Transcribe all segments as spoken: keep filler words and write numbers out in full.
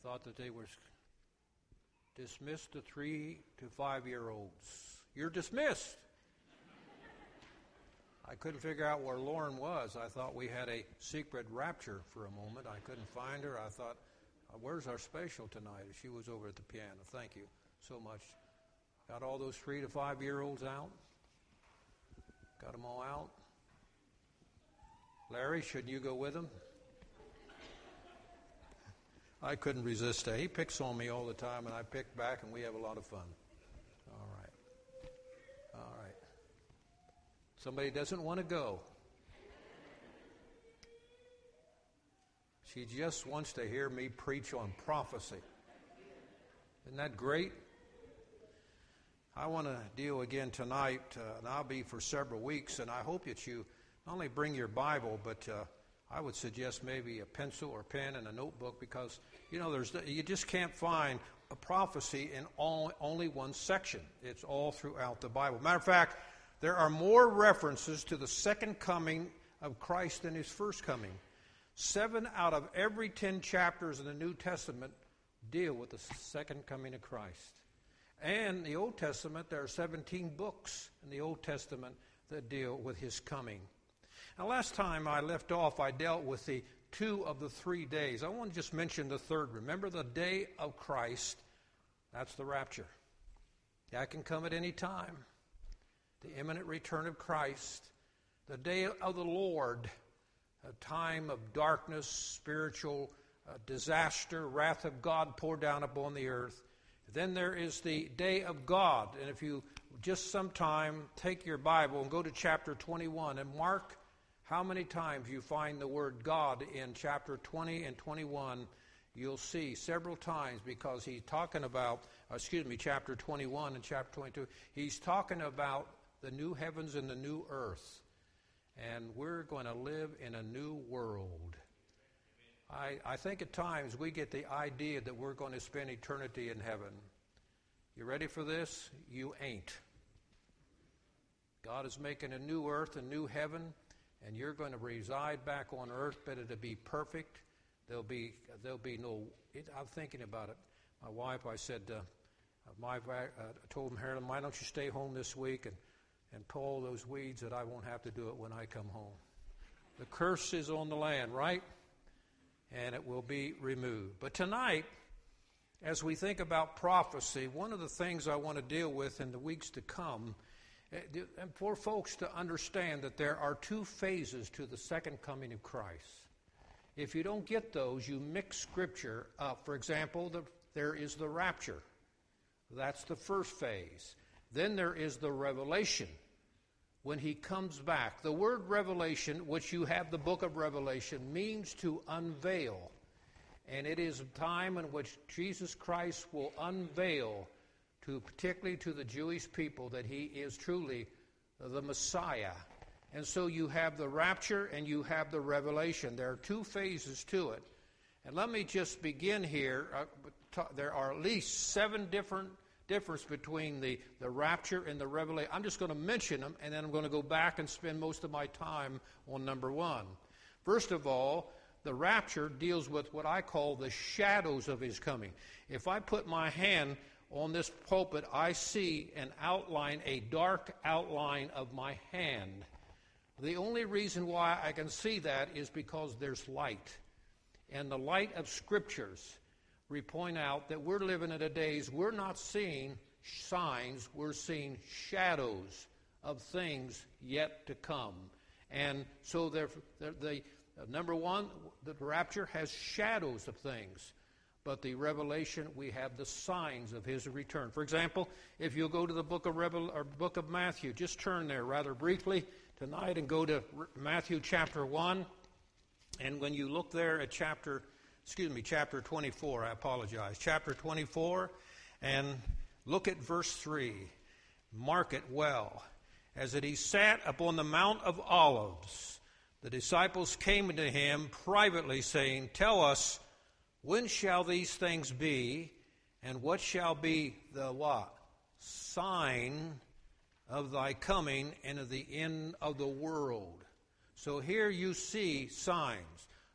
thought that they were dismissed the three to five-year-olds. You're dismissed. I couldn't figure out where Lauren was. I thought we had a secret rapture for a moment. I couldn't find her. I thought, where's our special tonight? She was over at the piano. Thank you so much. Got all those three to five-year-olds out? Got them all out? Larry, shouldn't you go with them? I couldn't resist that. He picks on me all the time, and I pick back, and we have a lot of fun. All right. All right. Somebody doesn't want to go. She just wants to hear me preach on prophecy. Isn't that great? I want to deal again tonight, uh, and I'll be for several weeks, and I hope that you not only bring your Bible, but uh, I would suggest maybe a pencil or pen and a notebook, because, you know, there's you just can't find a prophecy in all, only one section. It's all throughout the Bible. Matter of fact, there are more references to the second coming of Christ than his first coming. Seven out of every ten chapters in the New Testament deal with the second coming of Christ. And the Old Testament, there are seventeen books in the Old Testament that deal with his coming. Now, last time I left off, I dealt with the two of the three days. I want to just mention the third. Remember the day of Christ, that's the rapture. That can come at any time. The imminent return of Christ, the day of the Lord, a time of darkness, spiritual uh, disaster, wrath of God poured down upon the earth. Then there is the day of God. And if you just sometime take your Bible and go to chapter twenty-one and mark how many times you find the word God in chapter twenty and twenty-one, you'll see several times, because he's talking about, uh, excuse me, chapter twenty-one and chapter twenty-two, he's talking about the new heavens and the new earth. And we're going to live in a new world. I, I think at times we get the idea that we're going to spend eternity in heaven. You ready for this? You ain't. God is making a new earth, a new heaven, and you're going to reside back on earth, but it'll be perfect. There'll be there'll be no. It, I'm thinking about it. My wife, I said, uh, my uh, told him, Harold, why don't you stay home this week and and pull those weeds that I won't have to do it when I come home. The curse is on the land, right? And it will be removed. But tonight, as we think about prophecy, one of the things I want to deal with in the weeks to come, and for folks to understand that there are two phases to the second coming of Christ. If you don't get those, you mix Scripture up. For example, the, there is the rapture. That's the first phase. Then there is the revelation, when he comes back. The word revelation, which you have the book of Revelation, means to unveil. And it is a time in which Jesus Christ will unveil, to particularly to the Jewish people, that he is truly the Messiah. And so you have the rapture and you have the revelation. There are two phases to it. And let me just begin here. Uh, there are at least seven different difference between the, the rapture and the revelation. I'm just going to mention them, and then I'm going to go back and spend most of my time on number one. First of all, the rapture deals with what I call the shadows of his coming. If I put my hand on this pulpit, I see an outline, a dark outline of my hand. The only reason why I can see that is because there's light. And the light of Scriptures, we point out that we're living in a days we're not seeing signs, we're seeing shadows of things yet to come. And so the, the uh, number one, the rapture has shadows of things, but the revelation, we have the signs of his return. For example, if you go to the book of Revel, or book of Matthew, just turn there rather briefly tonight and go to Matthew chapter one. And when you look there at chapter Excuse me, chapter twenty-four, I apologize. Chapter twenty-four, and look at verse three. Mark it well. As that he sat upon the Mount of Olives, the disciples came to him privately, saying, Tell us, when shall these things be, and what shall be the what? Sign of thy coming and of the end of the world. So here you see signs.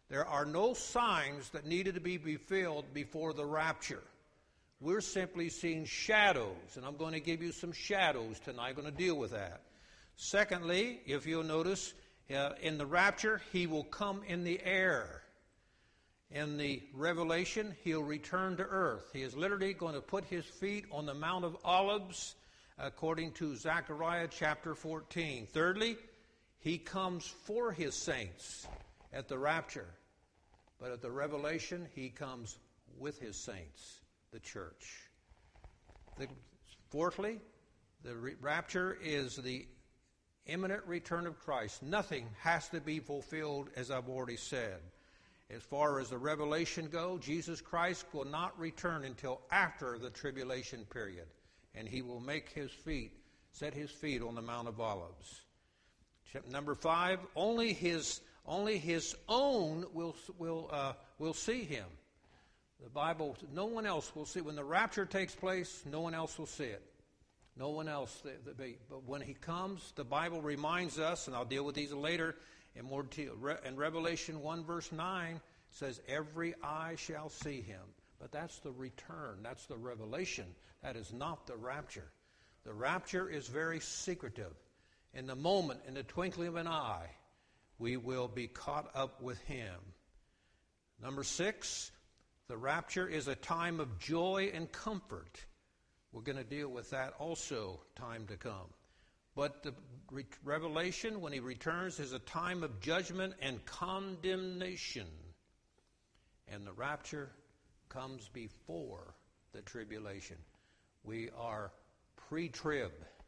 There are no signs that needed to be fulfilled before the rapture. We're simply seeing shadows, and I'm going to give you some shadows tonight. I'm going to deal with that. Secondly, if you'll notice, uh, in the rapture, he will come in the air. In the Revelation, he'll return to earth. He is literally going to put his feet on the Mount of Olives, according to Zechariah chapter fourteen. Thirdly, he comes for his saints at the rapture. But at the Revelation, he comes with his saints, the church. The, fourthly, the re- rapture is the imminent return of Christ. Nothing has to be fulfilled, as I've already said. As far as the revelation goes, Jesus Christ will not return until after the tribulation period. And he will make his feet, set his feet on the Mount of Olives. Number five, only his only his own will will uh, will see him. The Bible, no one else will see. When the rapture takes place, no one else will see it. No one else. But when he comes, the Bible reminds us, and I'll deal with these later, in more detail. In Revelation one verse nine, it says, every eye shall see him. But that's the return. That's the revelation. That is not the rapture. The rapture is very secretive. In the moment, in the twinkling of an eye, we will be caught up with him. Number six, the rapture is a time of joy and comfort. We're going to deal with that also, time to come. But the re- revelation, when he returns, is a time of judgment and condemnation. And the rapture comes before the tribulation. We are pre-trib.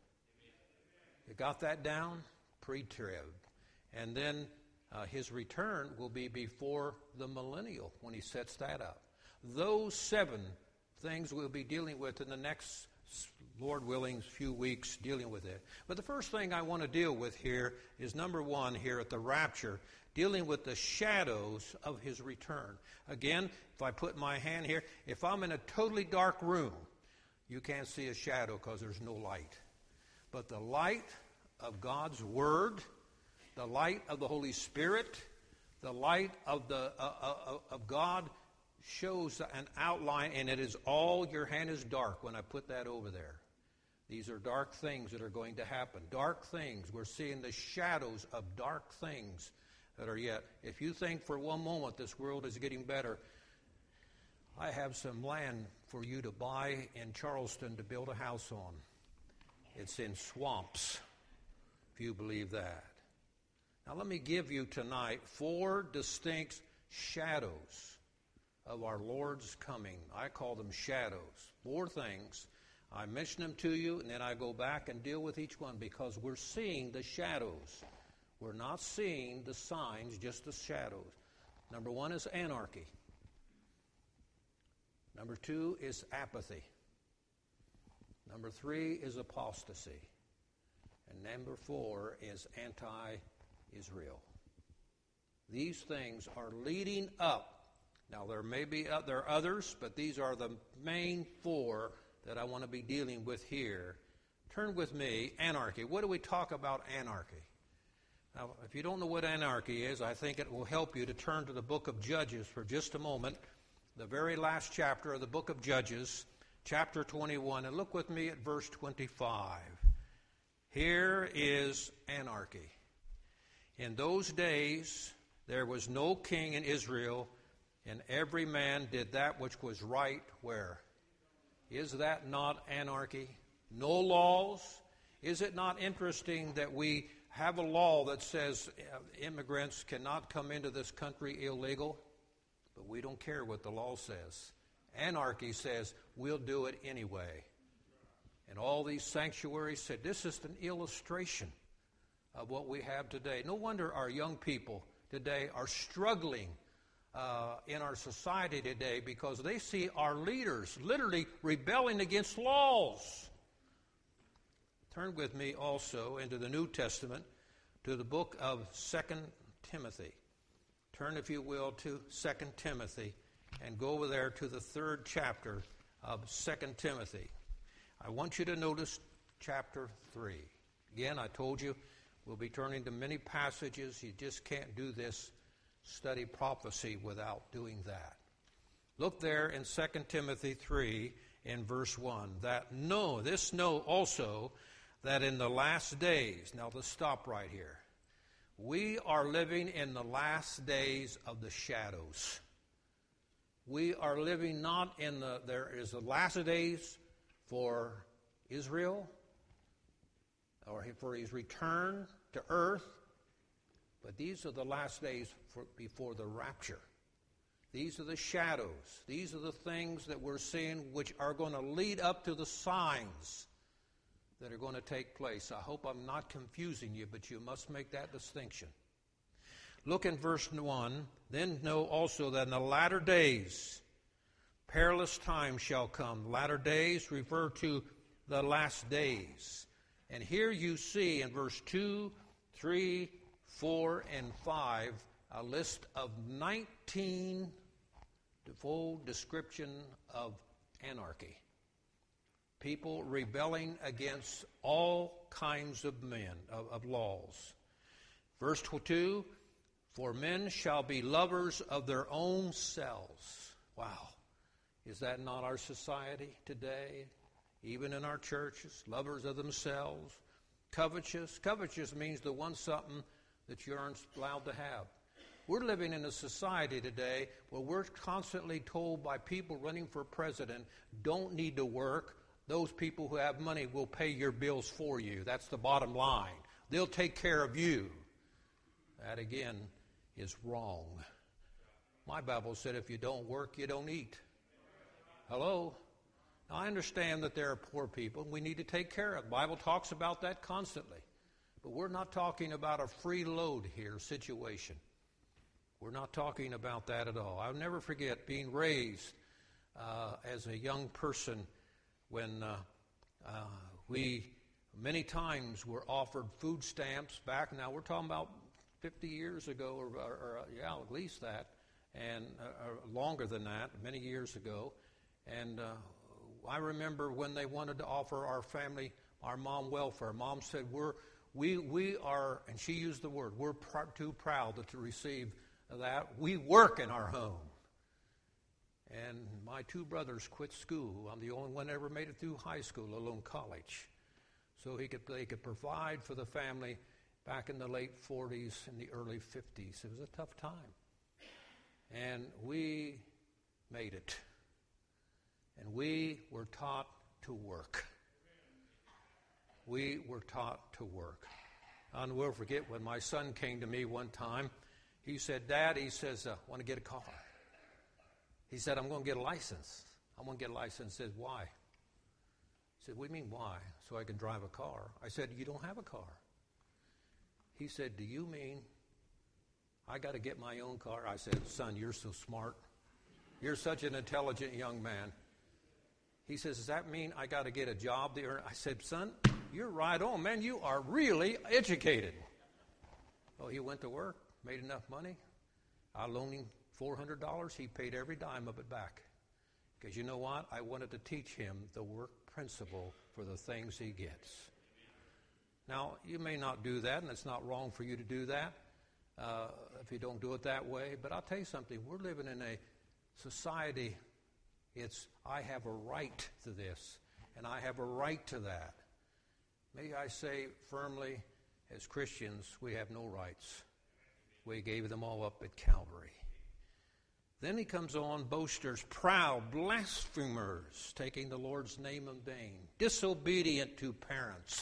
You got that down? Pre-trib. And then uh, his return will be before the millennial, when he sets that up. Those seven things we'll be dealing with in the next, Lord willing, few weeks, dealing with it. But the first thing I want to deal with here is number one here at the rapture, dealing with the shadows of his return. Again, if I put my hand here, if I'm in a totally dark room, you can't see a shadow because there's no light. But the light of God's Word, the light of the Holy Spirit, the light of the uh, uh, of God shows an outline, and it is all, your hand is dark when I put that over there. These are dark things that are going to happen. Dark things. We're seeing the shadows of dark things that are yet. If you think for one moment this world is getting better, I have some land for you to buy in Charleston to build a house on. It's in swamps, if you believe that. Now let me give you tonight four distinct shadows of our Lord's coming. I call them shadows. Four things. I mention them to you, and then I go back and deal with each one, because we're seeing the shadows. We're not seeing the signs, just the shadows. Number one is anarchy. Number two is apathy. Number three is apostasy. And number four is anti-Israel. These things are leading up. Now, there may be uh, there are others, but these are the main four that I want to be dealing with here. Turn with me, anarchy. What do we talk about anarchy? Now, if you don't know what anarchy is, I think it will help you to turn to the book of Judges for just a moment, the very last chapter of the book of Judges, chapter twenty-one, and look with me at verse twenty-five. Here is anarchy. In those days, there was no king in Israel, and every man did that which was right where? Is that not anarchy? No laws? Is it not interesting that we have a law that says immigrants cannot come into this country illegal? But we don't care what the law says. Anarchy says we'll do it anyway. And all these sanctuaries said this is an illustration of what we have today. No wonder our young people today are struggling uh, in our society today, because they see our leaders literally rebelling against laws. Turn with me also into the New Testament to the book of Second Timothy. Turn, if you will, to Second Timothy and go over there to the third chapter of Second Timothy. I want you to notice chapter three. Again, I told you we'll be turning to many passages. You just can't do this study prophecy without doing that. Look there in Second Timothy three in verse one. That know, this know also that in the last days, now let's stop right here. We are living in the last days of the shadows. We are living not in the, there is the last days for Israel, or for his return to earth, but these are the last days for, before the rapture. These are the shadows. These are the things that we're seeing which are going to lead up to the signs that are going to take place. I hope I'm not confusing you, but you must make that distinction. Look in verse one. Then know also that in the latter days perilous times shall come. Latter days refer to the last days. And here you see in verse two, three, four, and five a list of nineteen full description of anarchy. People rebelling against all kinds of men, of, of laws. Verse two, for men shall be lovers of their own selves. Wow. Is that not our society today? Even in our churches, lovers of themselves. Covetous. Covetous means to want something that you aren't allowed to have. We're living in a society today where we're constantly told by people running for president, don't need to work. Those people who have money will pay your bills for you. That's the bottom line. They'll take care of you. That, again, is wrong. My Bible said if you don't work, you don't eat. Hello? Now, I understand that there are poor people, and we need to take care of them. The Bible talks about that constantly. But we're not talking about a free load here situation. We're not talking about that at all. I'll never forget being raised uh, as a young person when uh, uh, we many times were offered food stamps back. Now we're talking about fifty years ago, or, or, or yeah, at least that, and uh, or longer than that, many years ago. And uh, I remember when they wanted to offer our family, our mom welfare. Mom said, "We're we we are," and she used the word, "We're pr- too proud to receive that. We work in our home." And my two brothers quit school. I'm the only one that ever made it through high school, let alone college. So he could they could provide for the family back in the late forties and the early fifties. It was a tough time. And we made it. And we were taught to work. We were taught to work. I'll never forget when my son came to me one time. He said, "Dad," he says, "I want to get a car." He said, "I'm going to get a license. I'm going to get a license." He said, "Why?" He said, "What do you mean, why?" "So I can drive a car." I said, "You don't have a car." He said, "Do you mean I got to get my own car?" I said, "Son, you're so smart. You're such an intelligent young man." He says, "Does that mean I got to get a job to earn?" I said, "Son, you're right on, man. You are really educated." Well, he went to work, made enough money. I loaned him four hundred dollars. He paid every dime of it back. Because you know what? I wanted to teach him the work principle for the things he gets. Now, you may not do that, and it's not wrong for you to do that uh, if you don't do it that way. But I'll tell you something. We're living in a society, it's, I have a right to this, and I have a right to that. May I say firmly, as Christians, we have no rights. We gave them all up at Calvary. Then he comes on, boasters, proud, blasphemers, taking the Lord's name in vain, disobedient to parents.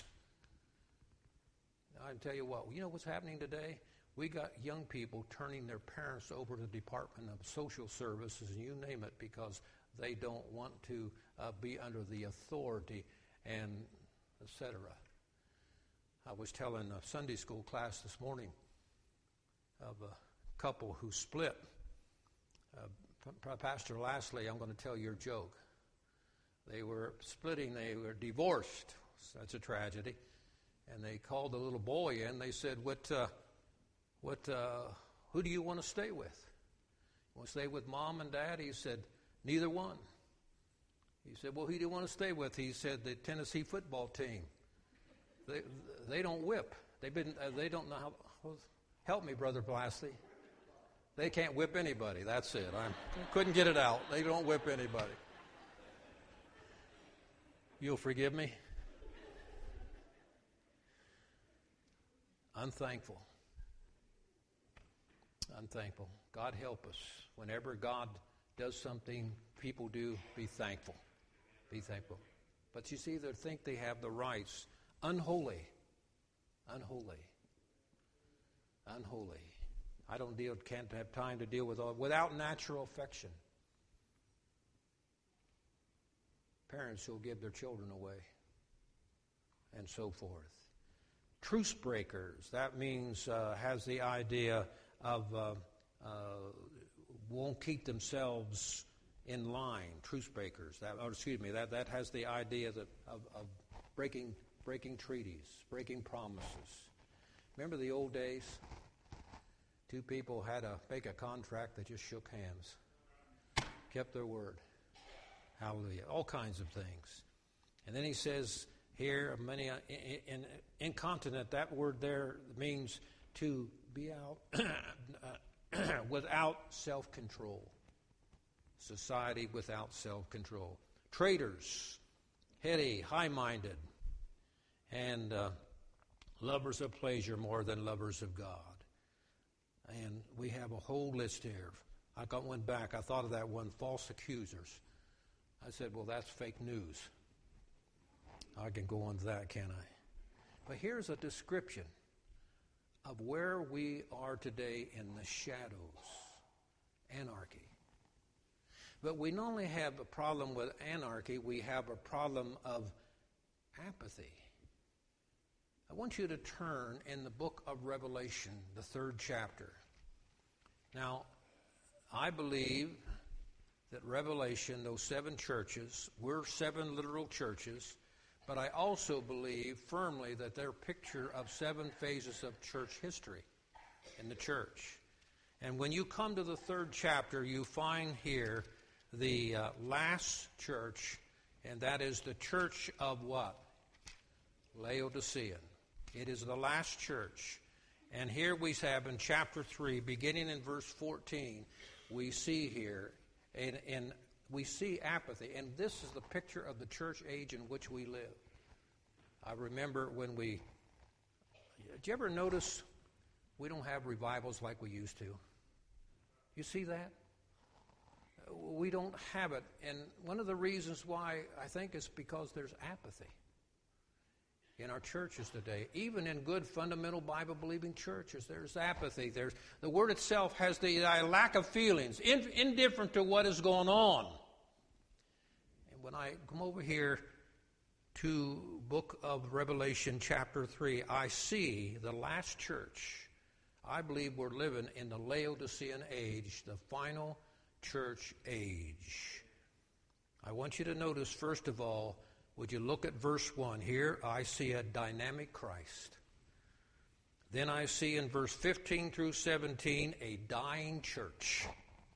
I tell you what, you know what's happening today? We got young people turning their parents over to the Department of Social Services, and you name it, because they don't want to uh, be under the authority, and et cetera. I was telling a Sunday school class this morning of a couple who split. Uh, Pastor Lastly, I'm going to tell your joke. They were splitting, they were divorced. That's a tragedy. And they called the little boy in. They said, "What, uh, what, uh, who do you want to stay with? You want to stay with Mom and Dad?" He said, "Neither one." He said, "Well, who do you want to stay with?" He said, "The Tennessee football team. They they don't whip. They've been uh, they don't know how. Help me, Brother Blasty. They can't whip anybody. That's it. I couldn't get it out. They don't whip anybody. You'll forgive me? Unthankful. Unthankful. God help us. Whenever God does something, people do, be thankful. Be thankful. But you see, they think they have the rights. Unholy. Unholy. Unholy. I don't deal, can't have time to deal with all, without natural affection. Parents who'll give their children away, and so forth. Truce breakers, that means uh, has the idea of uh, uh, won't keep themselves in line. Truce breakers, that, or excuse me, that, that has the idea that of, of breaking breaking treaties, breaking promises. Remember the old days? Two people had to make a contract that just shook hands, kept their word. Hallelujah. All kinds of things. And then he says here, many uh, in, in, incontinent, that word there means to be out without self-control. Society without self-control. Traitors, heady, high-minded, and uh, lovers of pleasure more than lovers of God. And we have a whole list here. I got one back. I thought of that one, false accusers. I said, well, that's fake news. I can go on to that, can't I? But here's a description of where we are today in the shadows. Anarchy. But we not only have a problem with anarchy, we have a problem of apathy. I want you to turn in the book of Revelation, the third chapter. Now, I believe that Revelation, those seven churches, were seven literal churches, but I also believe firmly that they're a picture of seven phases of church history in the church. And when you come to the third chapter, you find here the uh, last church, and that is the church of what? Laodicea. It is the last church. And here we have in chapter three, beginning in verse fourteen, we see here, and, and we see apathy. And this is the picture of the church age in which we live. I remember when we, did you ever notice we don't have revivals like we used to? You see that? We don't have it. And one of the reasons why, I think, is because there's apathy in our churches today. Even in good fundamental Bible-believing churches, there's apathy. There's the word itself has the uh, lack of feelings, in, indifferent to what is going on. And when I come over here to book of Revelation chapter three, I see the last church. I believe we're living in the Laodicean age, the final church age. I want you to notice, first of all, would you look at verse one? Here I see a dynamic Christ. Then I see in verse fifteen through seventeen a dying church.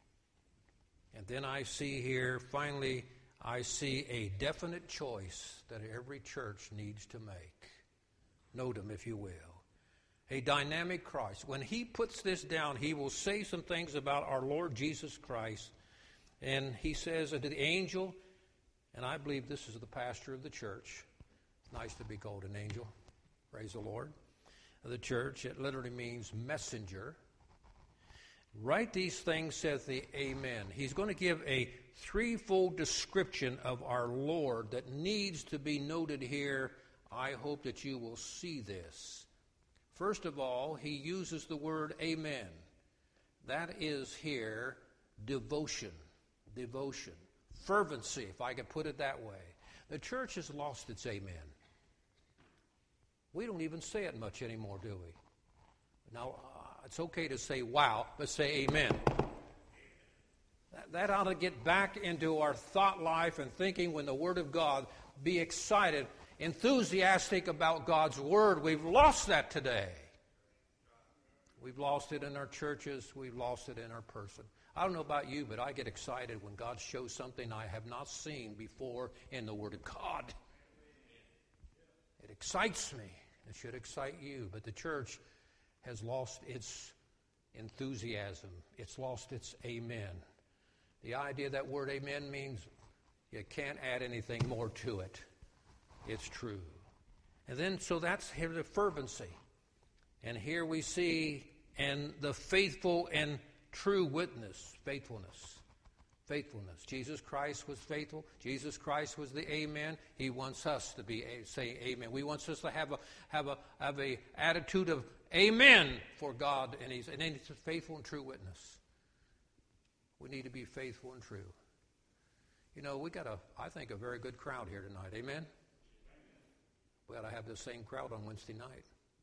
And then I see here, finally, I see a definite choice that every church needs to make. Note them, if you will. A dynamic Christ. When he puts this down, he will say some things about our Lord Jesus Christ. And he says unto the angel, and I believe this is the pastor of the church. It's nice to be called an angel. Praise the Lord. The church, it literally means messenger. Write these things, saith the Amen. He's going to give a threefold description of our Lord that needs to be noted here. I hope that you will see this. First of all, he uses the word amen. That is here devotion. Devotion. Fervency, if I could put it that way. The church has lost its amen. We don't even say it much anymore, do we? Now, uh, it's okay to say wow, but say amen. That, that ought to get back into our thought life and thinking when the Word of God. Be excited, enthusiastic about God's Word. We've lost that today. We've lost it in our churches. We've lost it in our person. I don't know about you, but I get excited when God shows something I have not seen before in the Word of God. It excites me. It should excite you. But the church has lost its enthusiasm. It's lost its amen. The idea that word amen means you can't add anything more to it. It's true. And then, so that's here the fervency. And here we see, and the faithful and true witness, faithfulness. Faithfulness. Jesus Christ was faithful. Jesus Christ was the amen. He wants us to be saying amen. We wants us to have a have a have a attitude of amen for God, and He's and He's a faithful and true witness. We need to be faithful and true. You know, we got a I think a very good crowd here tonight. Amen. We ought to have the same crowd on Wednesday night.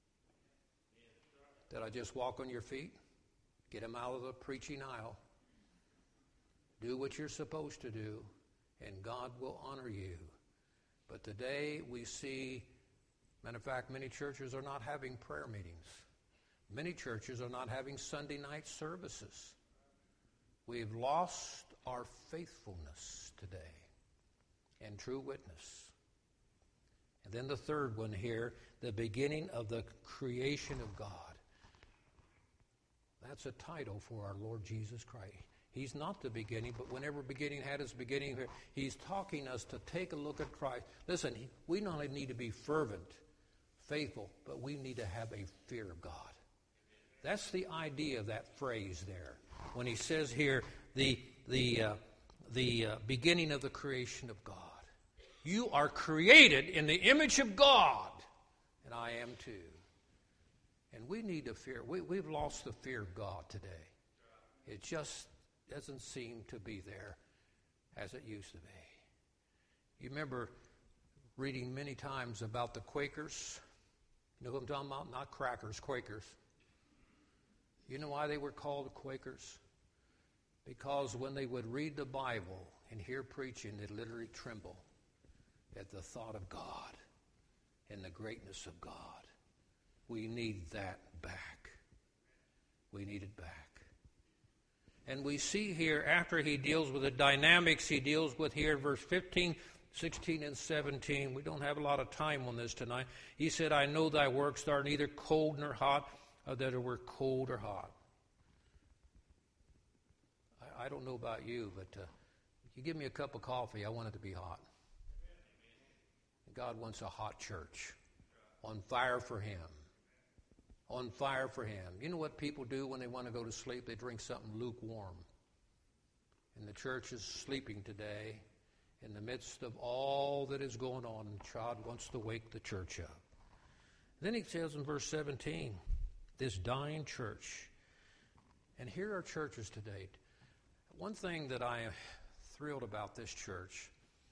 Did I just walk on your feet? Get them out of the preaching aisle. Do what you're supposed to do, and God will honor you. But today we see, matter of fact, many churches are not having prayer meetings. Many churches are not having Sunday night services. We've lost our faithfulness today and true witness. And then the third one here, the beginning of the creation of God. That's a title for our Lord Jesus Christ. He's not the beginning, but whenever beginning had its beginning, He's talking us to take a look at Christ. Listen, we not only need to be fervent, faithful, but we need to have a fear of God. That's the idea of that phrase there. When He says here, the the uh, the uh, beginning of the creation of God. You are created in the image of God, and I am too. And we need to fear. We, we've lost the fear of God today. It just doesn't seem to be there as it used to be. You remember reading many times about the Quakers. You know who I'm talking about? Not crackers, Quakers. You know why they were called Quakers? Because when they would read the Bible and hear preaching, they'd literally tremble at the thought of God and the greatness of God. We need that back. We need it back. And we see here, after he deals with the dynamics, he deals with here, verse fifteen, sixteen, and seventeen. We don't have a lot of time on this tonight. He said, I know thy works are neither cold nor hot, or that it were cold or hot. I, I don't know about you, but uh, if you give me a cup of coffee, I want it to be hot. God wants a hot church, on fire for Him. On fire for Him. You know what people do when they want to go to sleep? They drink something lukewarm. And the church is sleeping today in the midst of all that is going on. And God wants to wake the church up. Then He says in verse seventeen, this dying church. And here are churches today. One thing that I am thrilled about this church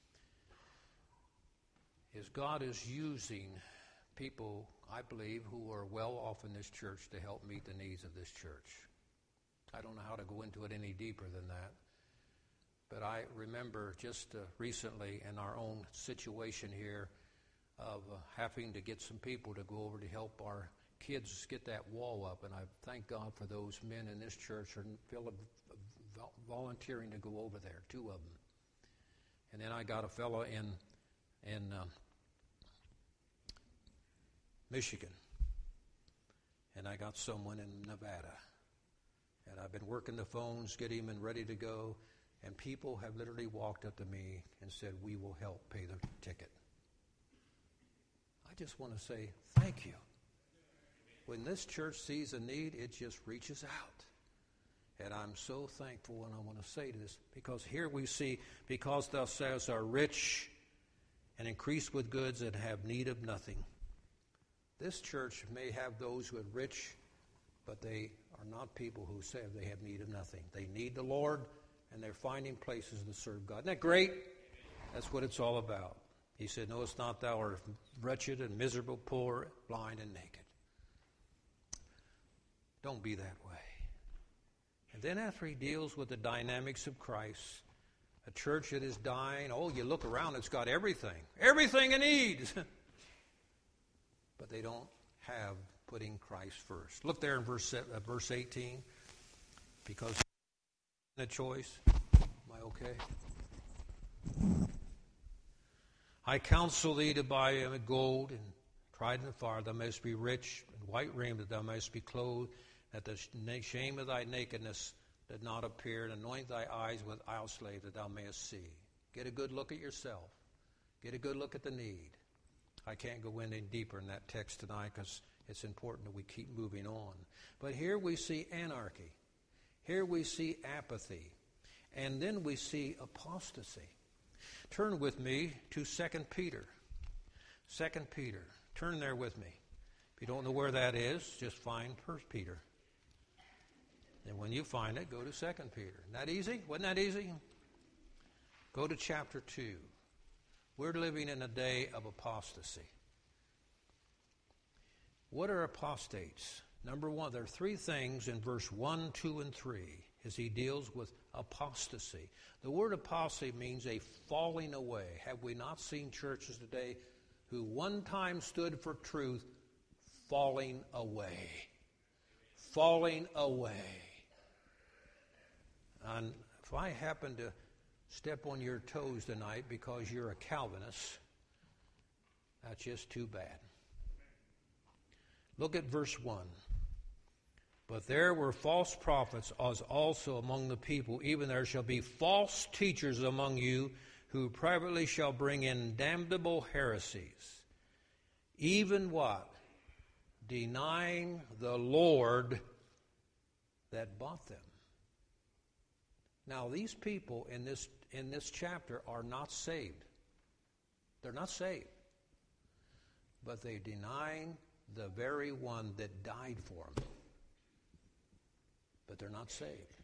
is God is using people, I believe, who are well off in this church to help meet the needs of this church. I don't know how to go into it any deeper than that. But I remember just uh, recently in our own situation here of uh, having to get some people to go over to help our kids get that wall up. And I thank God for those men in this church are volunteering to go over there, two of them. And then I got a fellow in, in uh, Michigan, and I got someone in Nevada, and I've been working the phones, getting him ready to go, and people have literally walked up to me and said, we will help pay the ticket. I just want to say thank you. When this church sees a need, it just reaches out. And I'm so thankful, and I want to say this, because here we see, because thou sayest are rich and increased with goods and have need of nothing. This church may have those who are rich, but they are not people who say they have need of nothing. They need the Lord, and they're finding places to serve God. Isn't that great? That's what it's all about. He said, no, it's not thou art wretched and miserable, poor, blind, and naked. Don't be that way. And then after he deals with the dynamics of Christ, a church that is dying, oh, you look around, it's got everything. Everything it needs. But they don't have putting Christ first. Look there in verse, uh, verse eighteen. Because a choice. Am I okay? I counsel thee to buy gold and tried in the fire, thou mayest be rich, and white raiment, that thou mayest be clothed, that the shame of thy nakedness did not appear, and anoint thy eyes with eye salve that thou mayest see. Get a good look at yourself. Get a good look at the need. I can't go in any deeper in that text tonight because it's important that we keep moving on. But here we see anarchy. Here we see apathy. And then we see apostasy. Turn with me to Second Peter. Second Peter. Turn there with me. If you don't know where that is, just find First Peter. And when you find it, go to Second Peter. Isn't that easy? Wasn't that easy? Go to chapter two. We're living in a day of apostasy. What are apostates? Number one, there are three things in verse one, two, and three as he deals with apostasy. The word apostasy means a falling away. Have we not seen churches today who one time stood for truth falling away? Falling away. And if I happen to step on your toes tonight because you're a Calvinist, that's just too bad. Look at verse one. But there were false prophets as also among the people, even there shall be false teachers among you, who privately shall bring in damnable heresies, even what? Denying the Lord that bought them. Now, these people in this in this chapter are not saved. They're not saved. But they deny the very one that died for them. But they're not saved.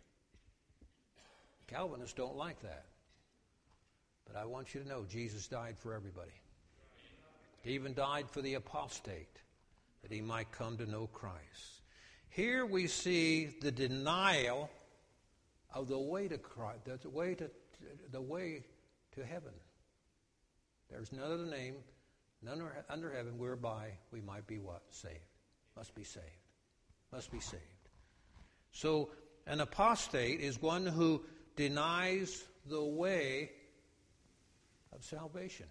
Calvinists don't like that. But I want you to know Jesus died for everybody. He even died for the apostate, that he might come to know Christ. Here we see the denial of the way to Christ, the way to the way to heaven. There's none other name, none under heaven, whereby we might be what? Saved. Must be saved. Must be saved. So an apostate is one who denies the way of salvation.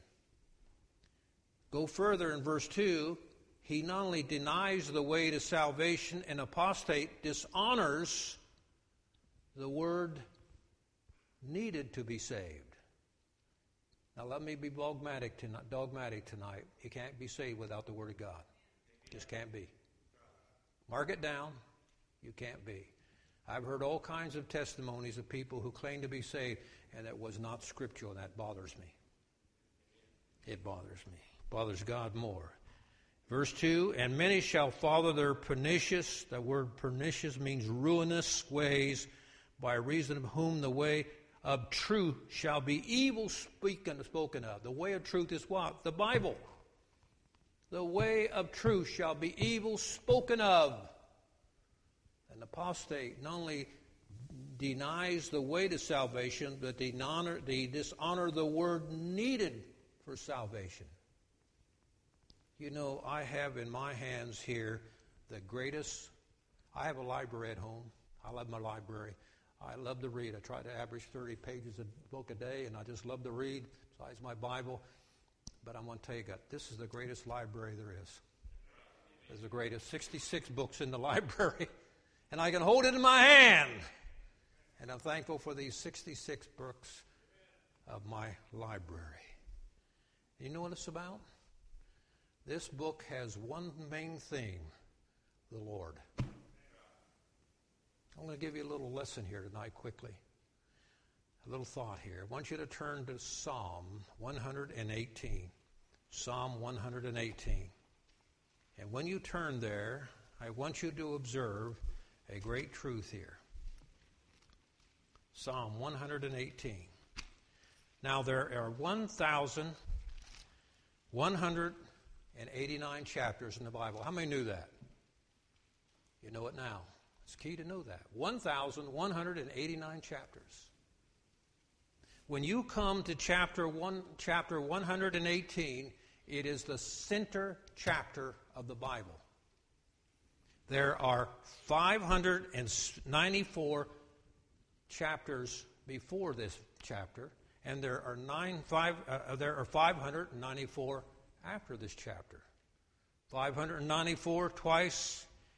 Go further in verse two. He not only denies the way to salvation, an apostate dishonors the word needed to be saved. Now let me be dogmatic tonight. Dogmatic tonight. You can't be saved without the Word of God. Just can't be. Mark it down. You can't be. I've heard all kinds of testimonies of people who claim to be saved, and it was not scriptural, and that bothers me. It bothers me. Bothers God more. Verse two, and many shall follow their pernicious, the word pernicious means ruinous ways, by reason of whom the way of truth shall be evil speaking, spoken of. The way of truth is what? The Bible. The way of truth shall be evil spoken of. An apostate not only denies the way to salvation, but they dishonor, they dishonor the word needed for salvation. You know, I have in my hands here the greatest. I have a library at home. I love my library. I love to read. I try to average thirty pages a book a day, and I just love to read, besides my Bible. But I'm going to tell you, God, this is the greatest library there is. There's the greatest sixty-six books in the library, and I can hold it in my hand. And I'm thankful for these sixty-six books of my library. You know what it's about? This book has one main thing, the Lord. I'm going to give you a little lesson here tonight quickly. A little thought here. I want you to turn to Psalm one eighteen. Psalm one eighteen. And when you turn there, I want you to observe a great truth here. Psalm one eighteen. Now there are one thousand one hundred eighty-nine chapters in the Bible. How many knew that? You know it now. It's key to know that. one thousand one hundred eighty-nine chapters. When you come to chapter one, chapter one eighteen, it is the center chapter of the Bible. There are five hundred ninety-four chapters before this chapter, and there are nine five uh, there are five hundred ninety-four after this chapter. five hundred ninety-four twice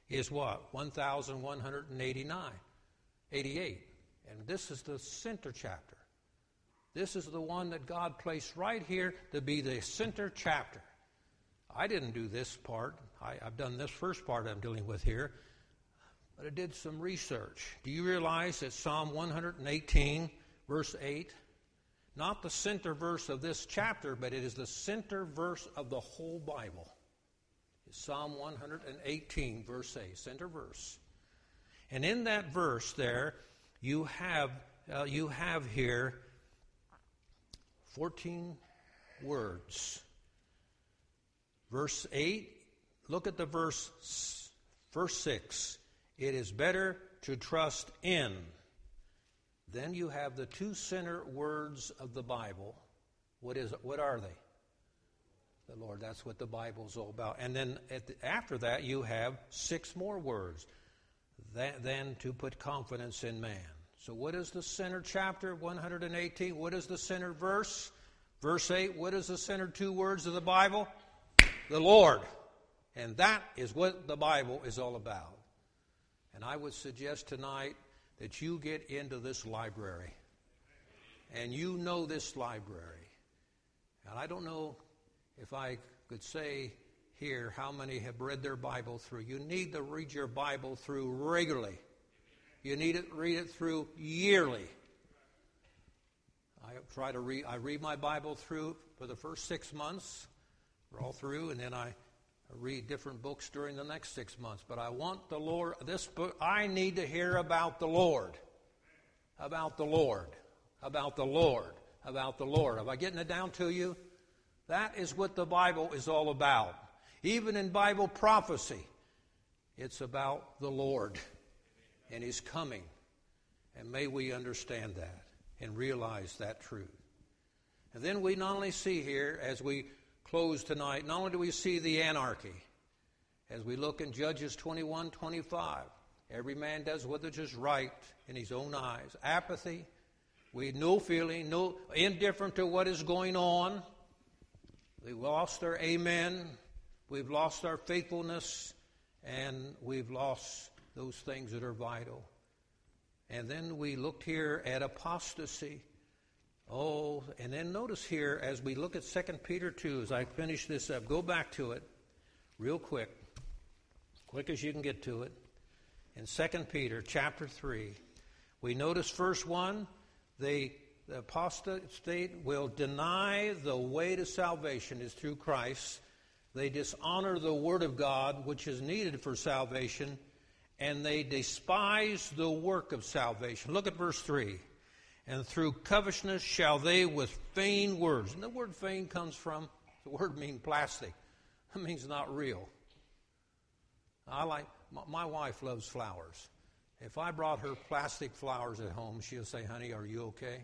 is what? one thousand one hundred eighty-nine, eighty-eight. And this is the center chapter. This is the one that God placed right here to be the center chapter. I didn't do this part. I, I've done this first part I'm dealing with here. But I did some research. Do you realize that Psalm one hundred eighteen, verse eight, not the center verse of this chapter, but it is the center verse of the whole Bible. It's Psalm one hundred eighteen, verse eight, center verse. And in that verse there, you have uh, you have here fourteen words. Verse eight, look at the verse, verse six. It is better to trust in. Then you have the two center words of the Bible. What is? What are they? The Lord. That's what the Bible's all about. And then at the, after that, you have six more words. That, then to put confidence in man. So what is the center chapter, one hundred eighteen? What is the center verse? Verse eight, what is the center two words of the Bible? The Lord. And that is what the Bible is all about. And I would suggest tonight that you get into this library. And you know this library. And I don't know if I could say here how many have read their Bible through. You need to read your Bible through regularly. You need to read it through yearly. I try to read. I read my Bible through for the first six months. We're all through, and then I read different books during the next six months. But I want the Lord. This book. I need to hear about the Lord, about the Lord, about the Lord, about the Lord. Am I getting it down to you? That is what the Bible is all about. Even in Bible prophecy, it's about the Lord and His coming. And may we understand that and realize that truth. And then we not only see here, as we close tonight, not only do we see the anarchy, as we look in Judges twenty-one, twenty-five, every man does what is right in his own eyes. Apathy, we no feeling, no indifferent to what is going on. We've lost our amen. We've lost our faithfulness, and we've lost those things that are vital. And then we looked here at apostasy. Oh, and then notice here, as we look at Second Peter two, as I finish this up, go back to it real quick, quick as you can get to it. In Second Peter chapter three, we notice verse one, they, the apostate will deny the way to salvation is through Christ. They dishonor the word of God, which is needed for salvation, and they despise the work of salvation. Look at verse three. And through covetousness shall they with vain words. And the word vain comes from, the word means plastic. It means not real. I like, my, my wife loves flowers. If I brought her plastic flowers at home, she'll say, honey, are you okay?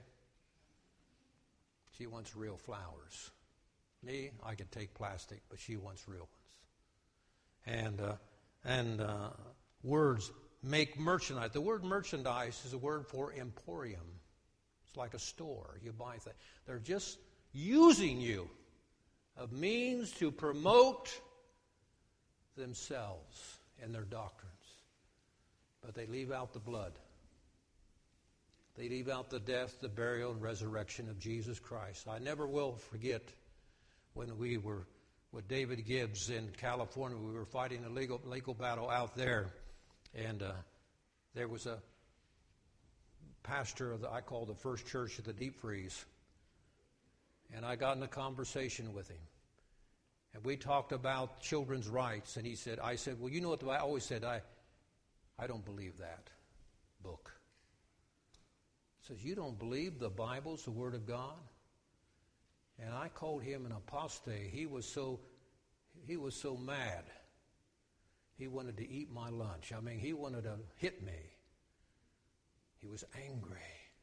She wants real flowers. Me, I could take plastic, but she wants real ones. And uh, and uh, words make merchandise. The word merchandise is a word for emporium. It's like a store. You buy things. They're just using you of means to promote themselves and their doctrines. But they leave out the blood. They leave out the death, the burial, and resurrection of Jesus Christ. I never will forget when we were with David Gibbs in California. We were fighting a legal, legal battle out there. And uh, there was a pastor of the, I call the First Church of the Deep Freeze. And I got in a conversation with him. And we talked about children's rights. And he said, I said, well, you know what I always said, I, I don't believe that book. He says, you don't believe the Bible's the Word of God? And I called him an apostate. He was so, he was so mad. He wanted to eat my lunch. I mean, he wanted to hit me. He was angry.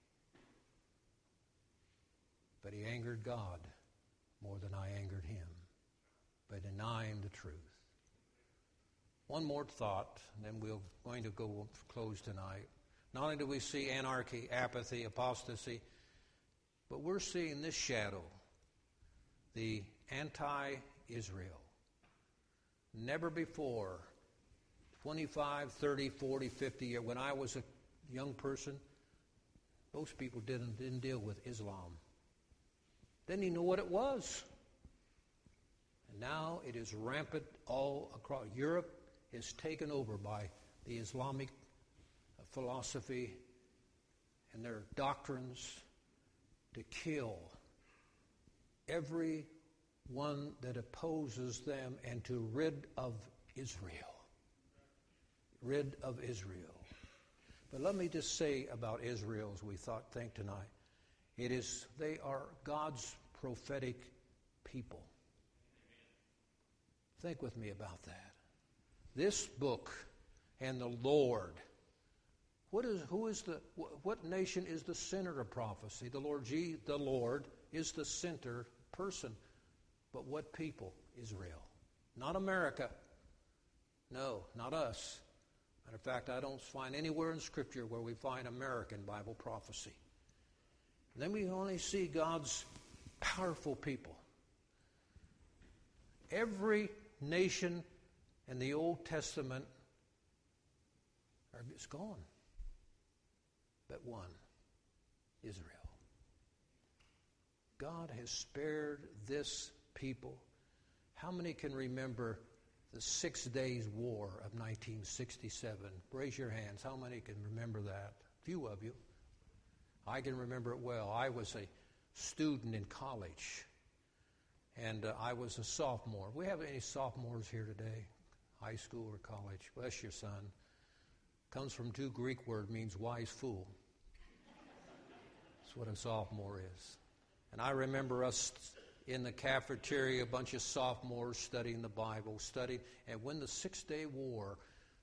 But he angered God more than I angered him by denying the truth. One more thought, and then we're going to go close tonight. Not only do we see anarchy, apathy, apostasy, but we're seeing this shadow, the anti-Israel. Never before twenty-five, thirty, forty, fifty years. When I was a young person, most people didn't, didn't deal with Islam. Didn't even know what it was. And now it is rampant all across. Europe is taken over by the Islamic philosophy and their doctrines to kill every one that opposes them and to rid of Israel. Rid of Israel. But let me just say about Israel as we thought think tonight. It is they are God's prophetic people. Think with me about that. This book and the Lord. What is who is the what nation is the center of prophecy? The Lord G, the Lord is the center person. But what people? Israel. Not America. No, not us. Matter of fact, I don't find anywhere in Scripture where we find American Bible prophecy. Then we only see God's powerful people. Every nation in the Old Testament is gone. But one, Israel. God has spared this people. How many can remember the Six Days War of nineteen sixty-seven? Raise your hands. How many can remember that? A few of you. I can remember it well. I was a student in college, and uh, I was a sophomore. We have any sophomores here today? High school or college? Bless your son. Comes from two Greek words, means wise fool. That's what a sophomore is. And I remember us in the cafeteria, a bunch of sophomores studying the Bible, studying. And when the Six-Day War,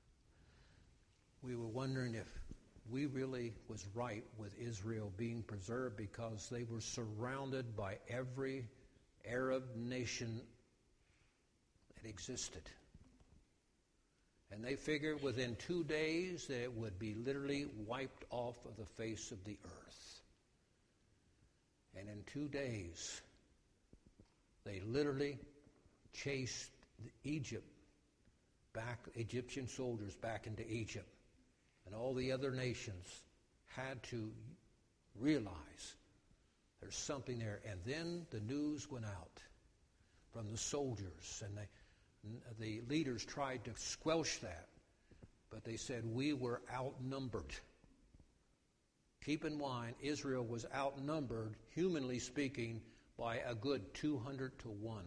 we were wondering if we really was right with Israel being preserved because they were surrounded by every Arab nation that existed. And they figured within two days that it would be literally wiped off of the face of the earth. And in two days, they literally chased Egypt back, Egyptian soldiers back into Egypt. And all the other nations had to realize there's something there. And then the news went out from the soldiers, and they the leaders tried to squelch that, but they said, we were outnumbered. Keep in mind, Israel was outnumbered, humanly speaking, by a good two hundred to one.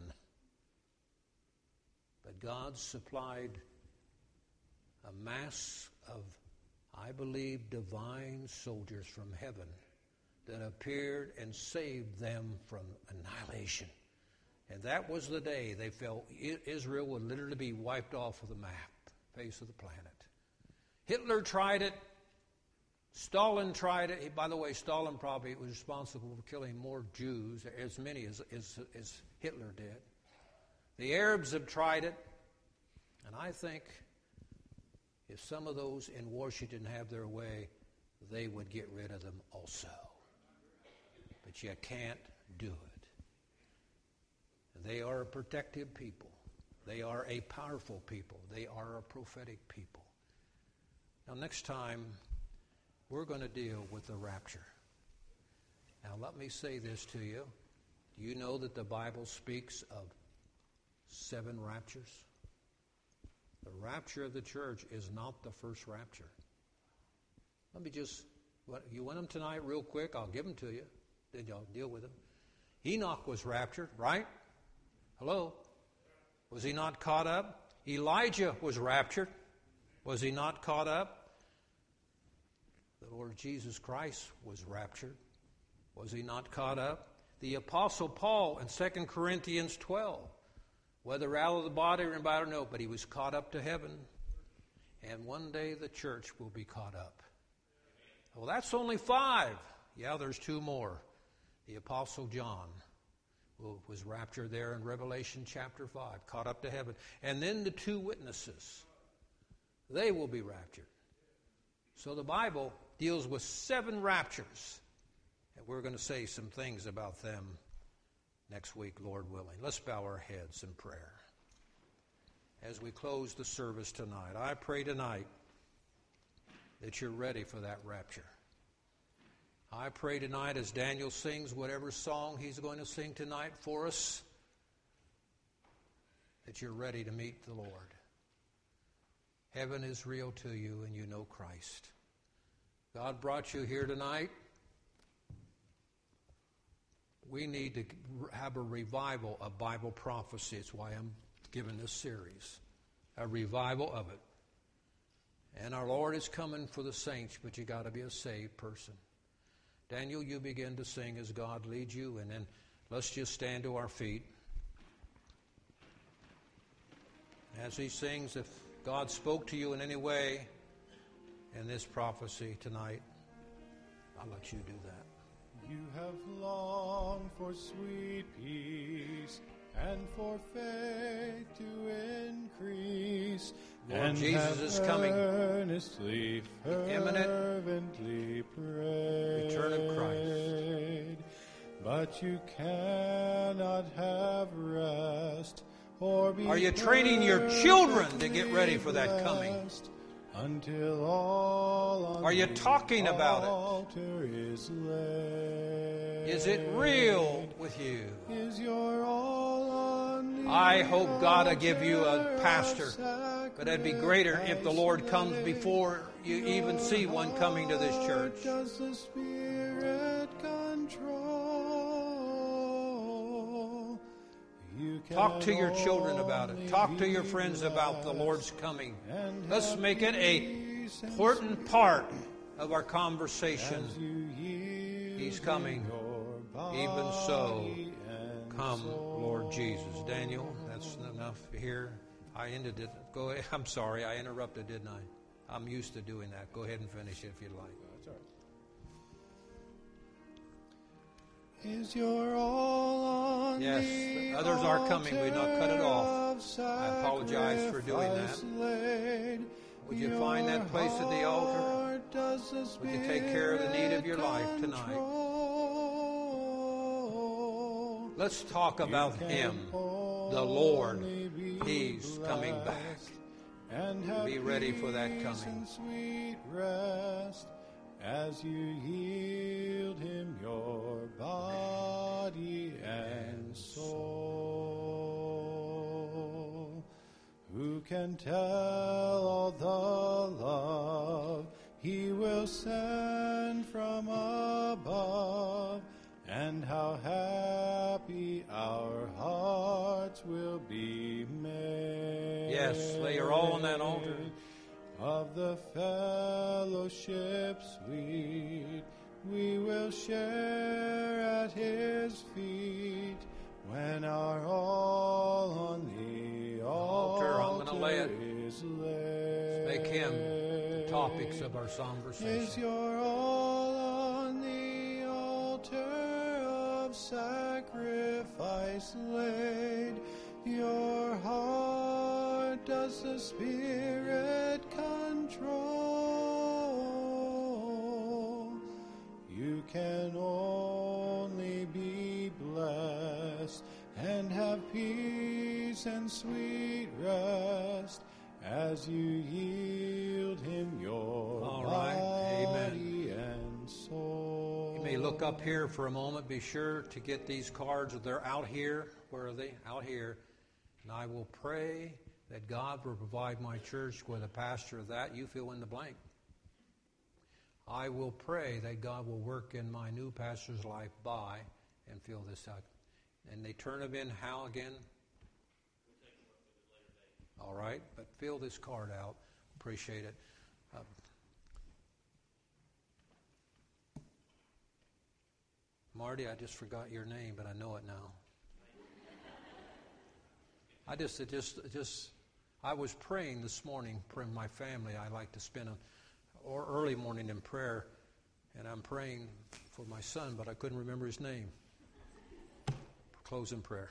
But God supplied a mass of, I believe, divine soldiers from heaven that appeared and saved them from annihilation. And that was the day they felt Israel would literally be wiped off of the map, face of the planet. Hitler tried it. Stalin tried it. He, by the way, Stalin probably was responsible for killing more Jews, as many as, as, as Hitler did. The Arabs have tried it. And I think if some of those in Washington have their way, they would get rid of them also. But you can't do it. They are a protective people. They are a powerful people. They are a prophetic people. Now, next time, we're going to deal with the rapture. Now, let me say this to you. Do you know that the Bible speaks of seven raptures? The rapture of the church is not the first rapture. Let me just, what, you want them tonight real quick? I'll give them to you. Then y'all deal with them. Enoch was raptured, right? Hello? Was he not caught up? Elijah was raptured. Was he not caught up? The Lord Jesus Christ was raptured. Was he not caught up? The Apostle Paul in Second Corinthians twelve, whether out of the body or in body, I don't know, but he was caught up to heaven. And one day the church will be caught up. Well, that's only five. Yeah, there's two more. The Apostle John was raptured there in Revelation chapter five, caught up to heaven. And then the two witnesses, they will be raptured. So the Bible deals with seven raptures. And we're going to say some things about them next week, Lord willing. Let's bow our heads in prayer. as we close the service tonight. I pray tonight that you're ready for that rapture. I pray tonight as Daniel sings whatever song he's going to sing tonight for us, that you're ready to meet the Lord. Heaven is real to you and you know Christ. God brought you here tonight. We need to have a revival of Bible prophecy. It's why I'm giving this series. A revival of it. And our Lord is coming for the saints, but you got to be a saved person. Daniel, you begin to sing as God leads you, and then let's just stand to our feet. As he sings, if God spoke to you in any way in this prophecy tonight, I'll let you do that. You have longed for sweet peace and for faith to increase. Lord and Jesus is coming. Earnestly, Imminent fervently prayed. return of Christ. But you cannot have rest or be Are you training your children to get ready for that coming? Until all on Are you talking about it? altar is laid. Is it real with you? Is your all on the I hope God will give you a pastor, but it'd be greater if the Lord comes before you even see one coming to this church. Does the Spirit control? You Talk to your can children about it. only Talk to your be friends about the blessed Lord's coming. and Let's have make it a peace and important part of our conversation. as you yield He's coming. your Even so, body and come, soul. Lord Jesus. Daniel, that's enough here. I ended it. Go ahead. I'm sorry, I interrupted, didn't I? I'm used to doing that. Go ahead and finish it if you'd like. That's all right. Is your all on Yes, the others are coming. We've not cut it off. altar I apologize for doing that. sacrifice laid? Would you find that place at the altar? Heart does the Would you take care of the need of your life tonight? control. Let's talk about Him, the Lord. He's coming back. And have Be ready for that peace coming. and sweet rest as you yield Him your body and soul. Who can tell all the love He will send from above, and how happy our hearts will be made? Yes, lay your all on that altar. Of the fellowship sweet we will share at His feet, when our all on the altar, I'm gonna lay it. is laid. Make Him the topics of our conversation. Is your all on the altar of sacrifice laid? Your heart does the Spirit control? You can only be blessed and have peace and sweet rest as you yield Him your All right. body and soul. You may look up here for a moment. Be sure to get these cards. They're out here. Where are they? Out here. And I will pray that God will provide my church with a pastor of that. You fill in the blank. I will pray that God will work in my new pastor's life by, and fill this out. And they turn them in how again? All right, but fill this card out. Appreciate it. Uh, Marty, I just forgot your name, but I know it now. I just, it just, it just, I was praying this morning for my family. I like to spend a or early morning in prayer, and I'm praying for my son, but I couldn't remember his name. Close in prayer.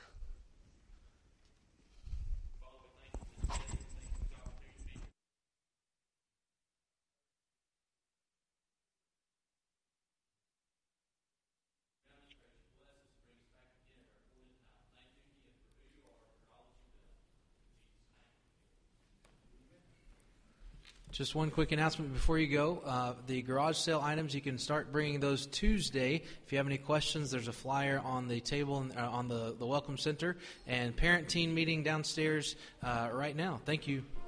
Just one quick announcement before you go. Uh, the garage sale items, you can start bringing those Tuesday. If you have any questions, there's a flyer on the table and, uh, on the, the Welcome Center. And parent-teen meeting downstairs uh, right now. Thank you.